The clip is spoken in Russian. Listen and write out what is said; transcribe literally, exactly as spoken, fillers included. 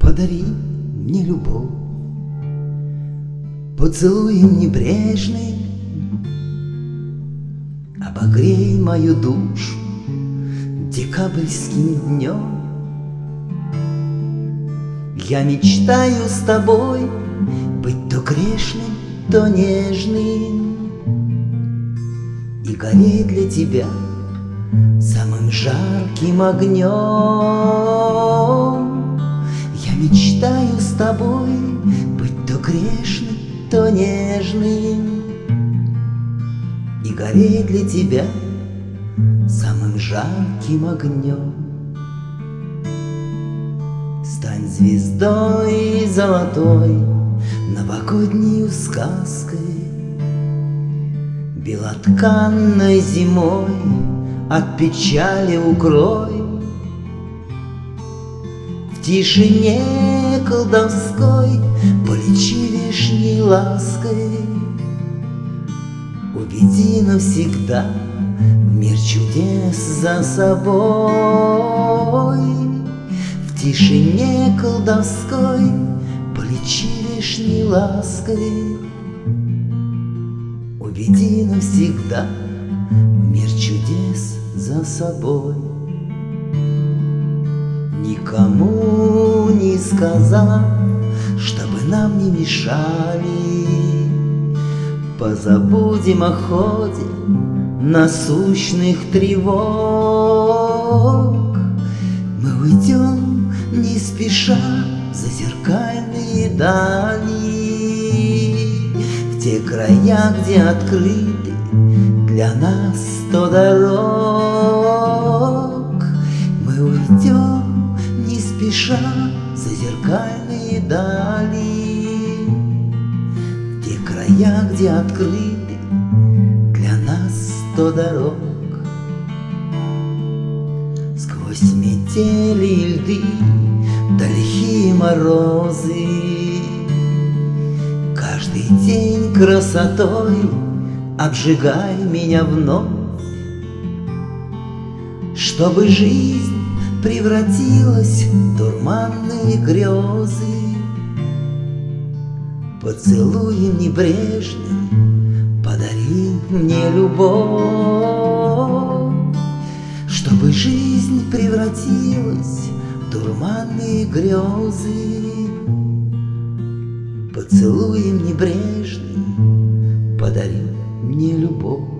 подари мне любовь, поцелуем небрежным обогрей мою душу декабрьским днем. Я мечтаю с тобой быть то грешным, то нежным и гореть для тебя самым жарким огнем. Я мечтаю с тобой быть то грешным, то нежным и гореть для тебя самым жарким огнем. Стань звездой золотой, новогоднею сказкой, белотканной зимой от печали укрой. В тишине колдовской полечи вишней лаской, уведи навсегда в мир чудес за собой. В тишине колдовской полечи вишней лаской, уведи навсегда в мир чудес за собой. Никому не сказав, чтобы нам не мешали, позабудем о ходе насущных тревог. Мы уйдем не спеша в зазеркальные дали, в те края, где открыты для нас сто дорог. Мы уйдем не спеша в зазеркальные дали, в те края, где открыты для нас сто дорог. Сквозь метели и льды, да лихие морозы, каждый день красотой обжигай меня вновь, чтобы жизнь превратилась в дурманные грезы. Поцелуем небрежным подари мне любовь, чтобы жизнь превратилась в дурманные грезы. Поцелуем небрежным подари мне любовь.